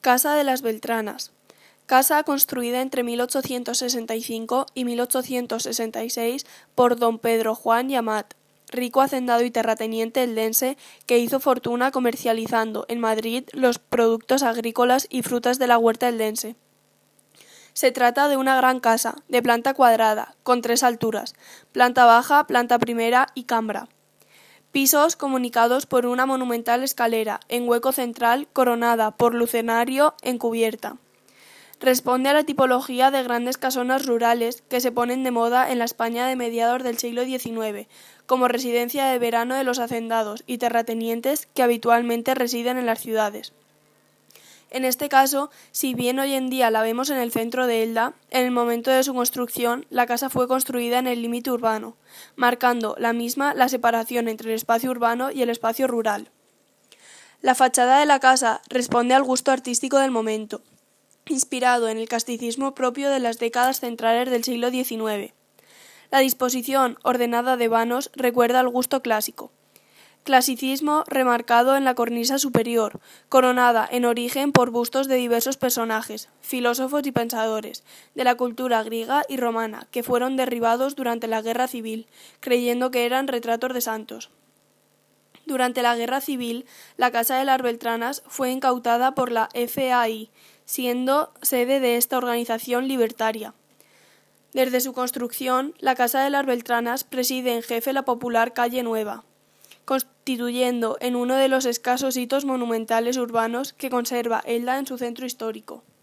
Casa de las Beltranas. Casa construida entre 1865 y 1866 por don Pedro Juan y Amat, rico hacendado y terrateniente eldense que hizo fortuna comercializando en Madrid los productos agrícolas y frutas de la huerta eldense. Se trata de una gran casa, de planta cuadrada, con 3 alturas, planta baja, planta primera y cambra. Pisos comunicados por una monumental escalera, en hueco central, coronada por lucernario en cubierta. Responde a la tipología de grandes casonas rurales que se ponen de moda en la España de mediados del siglo XIX, como residencia de verano de los hacendados y terratenientes que habitualmente residen en las ciudades. En este caso, si bien hoy en día la vemos en el centro de Elda, en el momento de su construcción, la casa fue construida en el límite urbano, marcando la misma la separación entre el espacio urbano y el espacio rural. La fachada de la casa responde al gusto artístico del momento, inspirado en el clasicismo propio de las décadas centrales del siglo XIX. La disposición ordenada de vanos recuerda al gusto clásico. Clasicismo remarcado en la cornisa superior, coronada en origen por bustos de diversos personajes, filósofos y pensadores, de la cultura griega y romana, que fueron derribados durante la Guerra Civil, creyendo que eran retratos de santos. Durante la Guerra Civil, la Casa de las Beltranas fue incautada por la FAI, siendo sede de esta organización libertaria. Desde su construcción, la Casa de las Beltranas preside en jefe la popular Calle Nueva, constituyendo en uno de los escasos hitos monumentales urbanos que conserva Elda en su centro histórico.